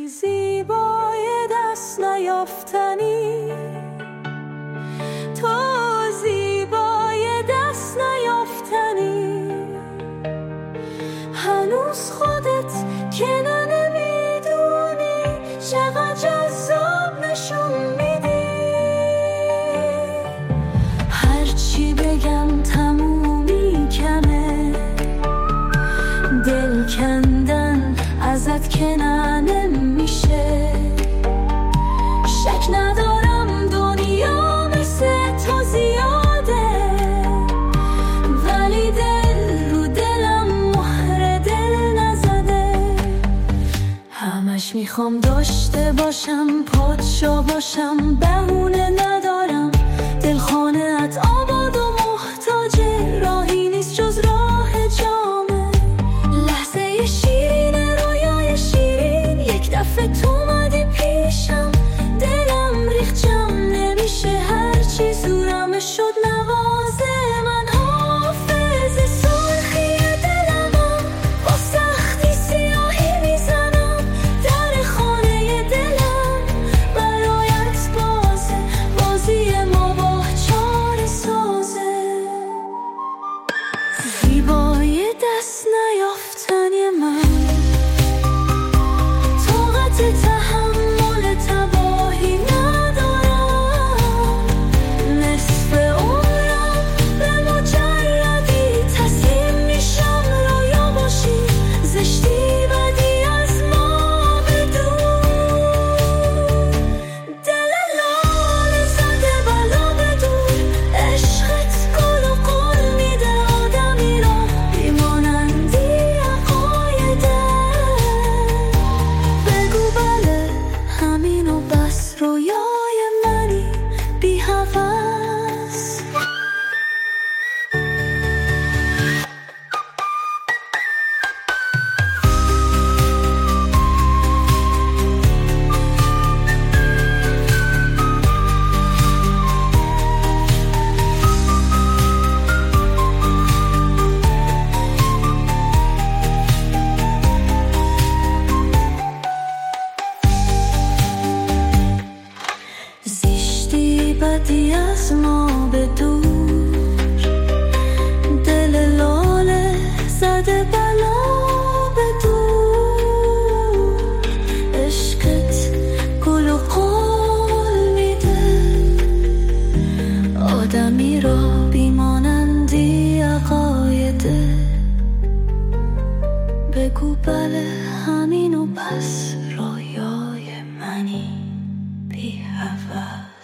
زیبای دست نیافتنی، تو زیبای دست نیافتنی، هنوز خودت که نمیدونی چقدر جذاب نشون میدی. هرچی بگم تمومی کمه، دل کندن ازت که نمیشه. شک ندارم دنیا مثل تو زیاده، ولی دل رو دلم مهر دل نزده. همش میخوام داشته باشم، پادشاه باشم، بهونه ندارم. دلخانه ات آباد و محتاج راهی نیست جز راه جامه. لحظه شیرین رویای شیرین، یک دفعه تو اومدی پیشم، دلم ریخت جمع نمیشه. هرچی زورم شد نوازه من، حافظ سرخی دلمم، با سختی سیاهی میزنم. در خانه دلم برایت بازه، بازی ما با چاره سازه. زیبای دست نیافتنی من، طاقت تحمل تباهی ندارم. نصف عمرم به مجردی تسلیم میشم. رویا باشی زشتی بدی از ما بدون. دل لاله زده بلا بدون، عشقت گل و قول میده آدمی را بیمانندی عقایده. بگو بله همین و بس، رویای منی بی هوس. زشتی بدی از ما بدور، دل لاله زده بلا بدور. عشقت گل و قول میده آدمی را بیمانندی عقایده. بگو بله همین و بس، رویای منی بی هوس.